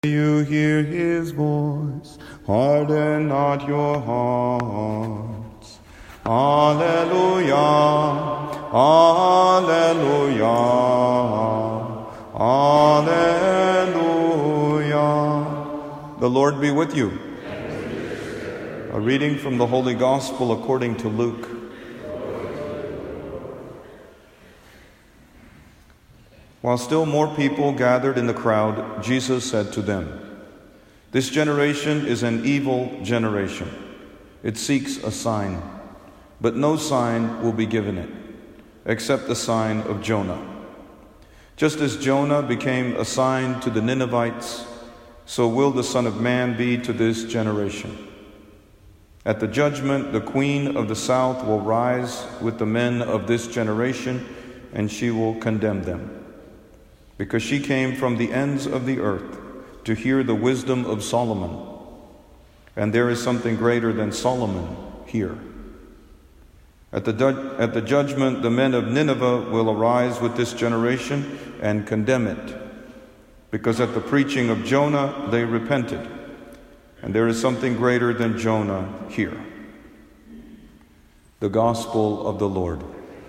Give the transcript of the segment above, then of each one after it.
You hear his voice, harden not your hearts. Alleluia, alleluia, alleluia. The Lord be with you. A reading from the Holy Gospel according to Luke. While still more people gathered in the crowd, Jesus said to them, "This generation is an evil generation. It seeks a sign, but no sign will be given it, except the sign of Jonah. Just as Jonah became a sign to the Ninevites, so will the Son of Man be to this generation. At the judgment, the queen of the south will rise with the men of this generation, and she will condemn them, because she came from the ends of the earth to hear the wisdom of Solomon. And there is something greater than Solomon here. At the judgment, the men of Nineveh will arise with this generation and condemn it, because at the preaching of Jonah they repented. And there is something greater than Jonah here." The Gospel of the Lord.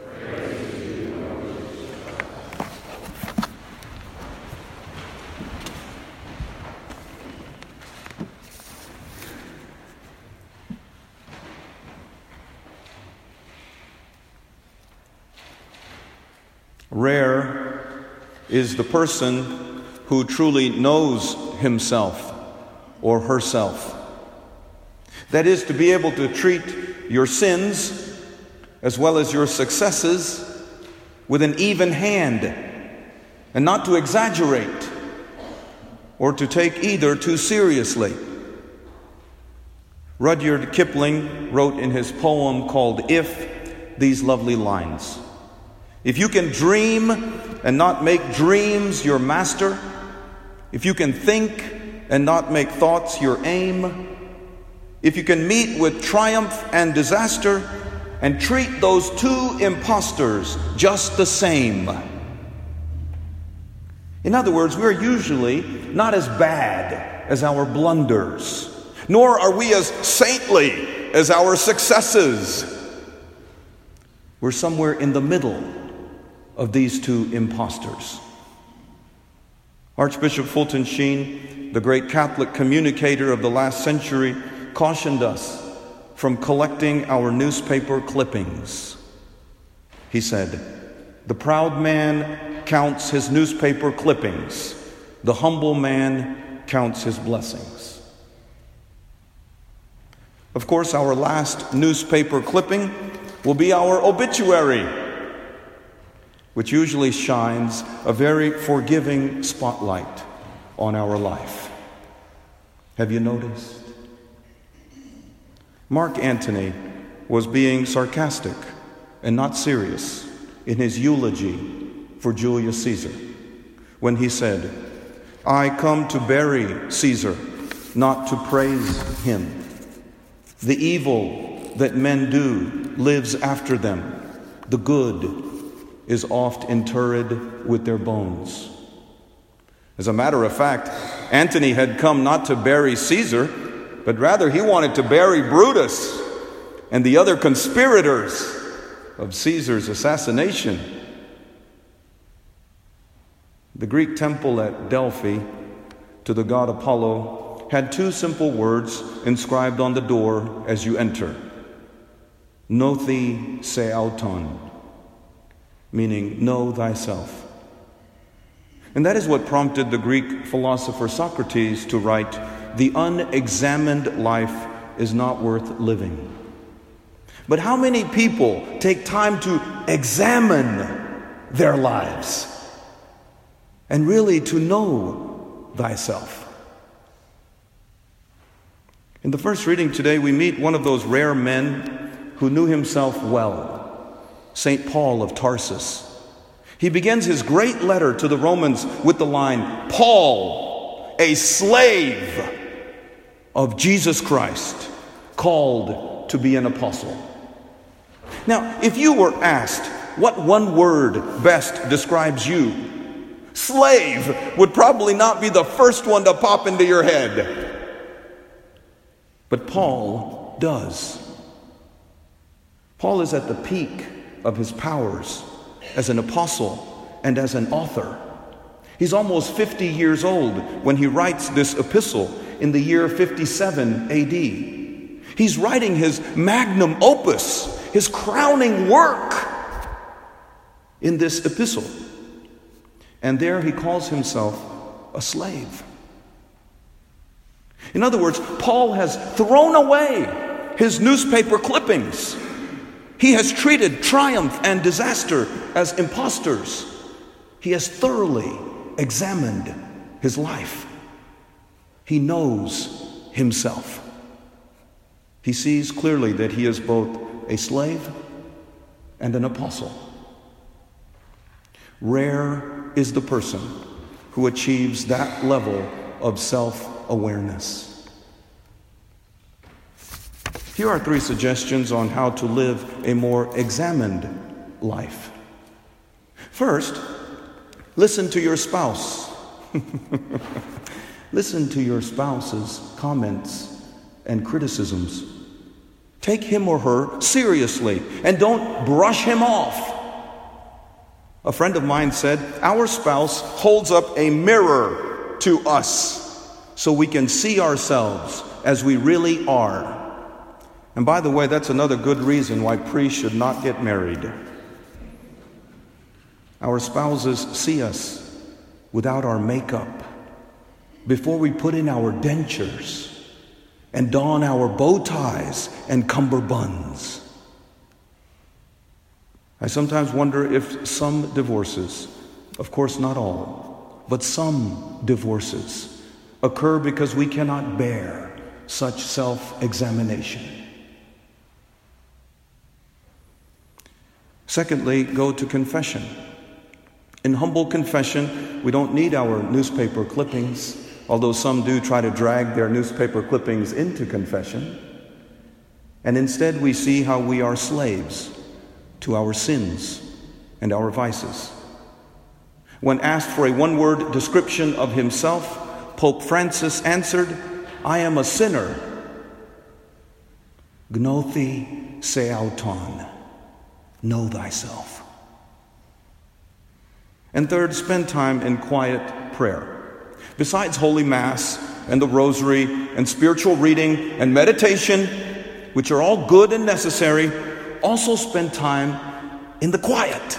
Rare is the person who truly knows himself or herself. That is, to be able to treat your sins as well as your successes with an even hand, and not to exaggerate or to take either too seriously. Rudyard Kipling wrote in his poem called "If" these lovely lines: "If you can dream and not make dreams your master, if you can think and not make thoughts your aim, if you can meet with triumph and disaster and treat those two impostors just the same." In other words, we're usually not as bad as our blunders, nor are we as saintly as our successes. We're somewhere in the middle of these two impostors. Archbishop Fulton Sheen, the great Catholic communicator of the last century, cautioned us from collecting our newspaper clippings. He said, "The proud man counts his newspaper clippings. The humble man counts his blessings." Of course, our last newspaper clipping will be our obituary, which usually shines a very forgiving spotlight on our life. Have you noticed? Mark Antony was being sarcastic and not serious in his eulogy for Julius Caesar when he said, "I come to bury Caesar, not to praise him. The evil that men do lives after them. The good is oft interred with their bones." As a matter of fact, Antony had come not to bury Caesar, but rather he wanted to bury Brutus and the other conspirators of Caesar's assassination. The Greek temple at Delphi to the god Apollo had two simple words inscribed on the door as you enter: "Gnothi se auton," meaning "know thyself." And that is what prompted the Greek philosopher Socrates to write, "The unexamined life is not worth living." But how many people take time to examine their lives and really to know thyself? In the first reading today, we meet one of those rare men who knew himself well, St. Paul of Tarsus. He begins his great letter to the Romans with the line, "Paul, a slave of Jesus Christ, called to be an apostle." Now, if you were asked what one word best describes you, Slave would probably not be the first one to pop into your head. But Paul does. Paul is at the peak of his powers as an apostle and as an author. He's almost 50 years old when he writes this epistle in the year 57 AD. He's writing his magnum opus, his crowning work in this epistle. And there he calls himself a slave. In other words, Paul has thrown away his newspaper clippings. He has treated triumph and disaster as impostors. He has thoroughly examined his life. He knows himself. He sees clearly that he is both a slave and an apostle. Rare is the person who achieves that level of self-awareness. Here are 3 suggestions on how to live a more examined life. First, listen to your spouse. Listen to your spouse's comments and criticisms. Take him or her seriously and don't brush him off. A friend of mine said, our spouse holds up a mirror to us so we can see ourselves as we really are. And by the way, that's another good reason why priests should not get married. Our spouses see us without our makeup, before we put in our dentures and don our bow ties and cummerbunds. I sometimes wonder if some divorces, of course not all, but some divorces occur because we cannot bear such self-examination. Secondly, go to confession. In humble confession, we don't need our newspaper clippings, although some do try to drag their newspaper clippings into confession. And instead we see how we are slaves to our sins and our vices. When asked for a one-word description of himself, Pope Francis answered, I am a sinner. Gnothi se auton. Know thyself. And third, spend time in quiet prayer. Besides Holy Mass and the Rosary and spiritual reading and meditation, which are all good and necessary, also spend time in the quiet,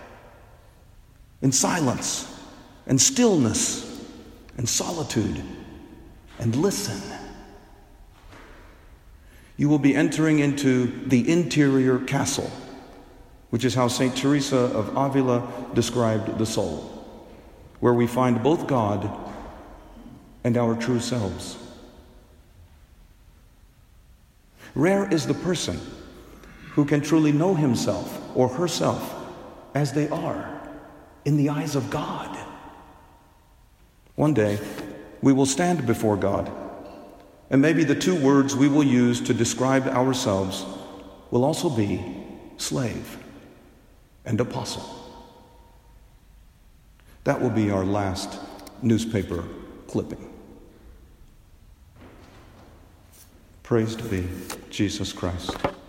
in silence and stillness and solitude, and listen. You will be entering into the interior castle, which is how St. Teresa of Avila described the soul, where we find both God and our true selves. Rare is the person who can truly know himself or herself as they are in the eyes of God. One day, we will stand before God, and maybe the 2 words we will use to describe ourselves will also be slave and apostle. That will be our last newspaper clipping. Praised be Jesus Christ.